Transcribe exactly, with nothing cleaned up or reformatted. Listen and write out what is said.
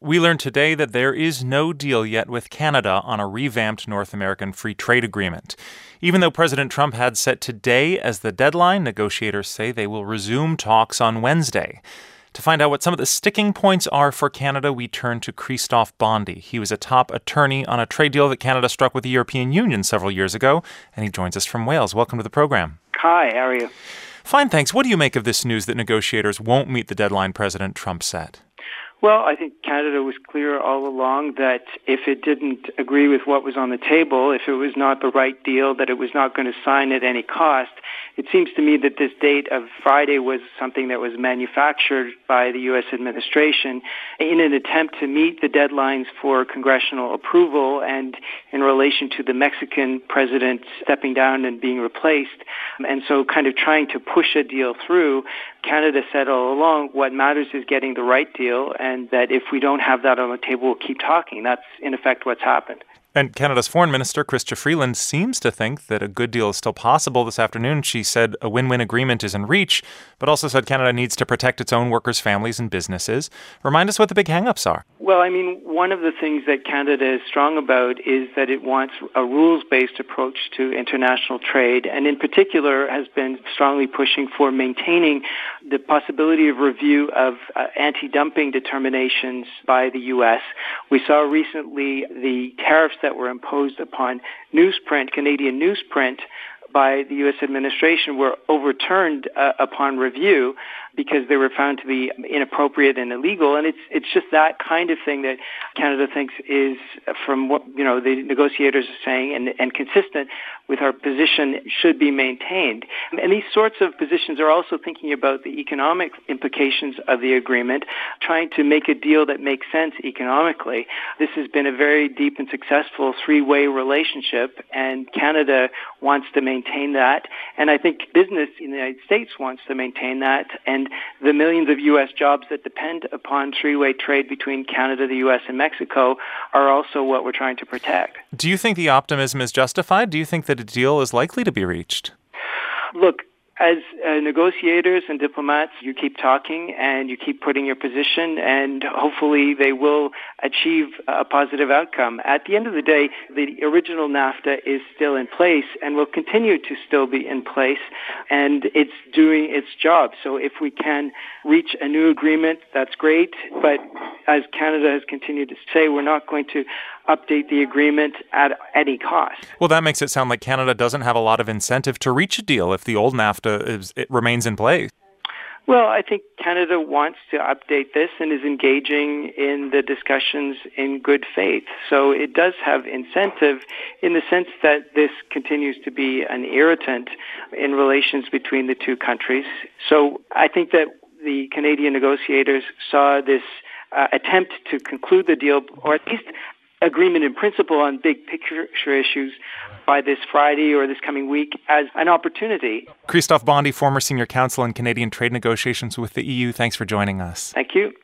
We learned today that there is no deal yet with Canada on a revamped North American free trade agreement. Even though President Trump had set today as the deadline, negotiators say they will resume talks on Wednesday. To find out what some of the sticking points are for Canada, we turn to Christophe Bondy. He was a top attorney on a trade deal that Canada struck with the European Union several years ago, and he joins us from Wales. Welcome to the program. Hi, how are you? Fine, thanks. What do you make of this news that negotiators won't meet the deadline President Trump set? Well, I think Canada was clear all along that if it didn't agree with what was on the table, if it was not the right deal, that it was not going to sign at any cost. It seems to me that this date of Friday was something that was manufactured by the U S administration in an attempt to meet the deadlines for congressional approval and in relation to the Mexican president stepping down and being replaced. And so kind of trying to push a deal through, Canada said all along, what matters is getting the right deal, and that if we don't have that on the table, we'll keep talking. That's, in effect, what's happened. And Canada's Foreign Minister, Chrystia Freeland, seems to think that a good deal is still possible. This afternoon, she said a win-win agreement is in reach, but also said Canada needs to protect its own workers' families and businesses. Remind us what the big hang-ups are. Well, I mean, one of the things that Canada is strong about is that it wants a rules-based approach to international trade, and in particular has been strongly pushing for maintaining the possibility of review of uh, anti-dumping determinations by the U S. We saw recently the tariffs that were imposed upon newsprint, Canadian newsprint, by the U S administration were overturned uh, upon review because they were found to be inappropriate and illegal. And it's it's just that kind of thing that Canada thinks is, from what you know the negotiators are saying, and, and consistent with our position, should be maintained. And these sorts of positions are also thinking about the economic implications of the agreement, trying to make a deal that makes sense economically. This has been a very deep and successful three-way relationship, and Canada wants to maintain that. And I think business in the United States wants to maintain that. And the millions of U S jobs that depend upon three-way trade between Canada, the U S, and Mexico are also what we're trying to protect. Do you think the optimism is justified? Do you think that a deal is likely to be reached? Look, as uh, negotiators and diplomats, you keep talking and you keep putting your position, and hopefully they will achieve a positive outcome. At the end of the day, the original NAFTA is still in place and will continue to still be in place, and it's doing its job. So if we can reach a new agreement, that's great, but as Canada has continued to say, we're not going to update the agreement at any cost. Well, that makes it sound like Canada doesn't have a lot of incentive to reach a deal if the old NAFTA is, it remains in place. Well, I think Canada wants to update this and is engaging in the discussions in good faith. So it does have incentive in the sense that this continues to be an irritant in relations between the two countries. So I think that the Canadian negotiators saw this uh, attempt to conclude the deal, or at least agreement in principle on big picture issues by this Friday or this coming week, as an opportunity. Christophe Bondy, former senior counsel in Canadian trade negotiations with the E U, thanks for joining us. Thank you.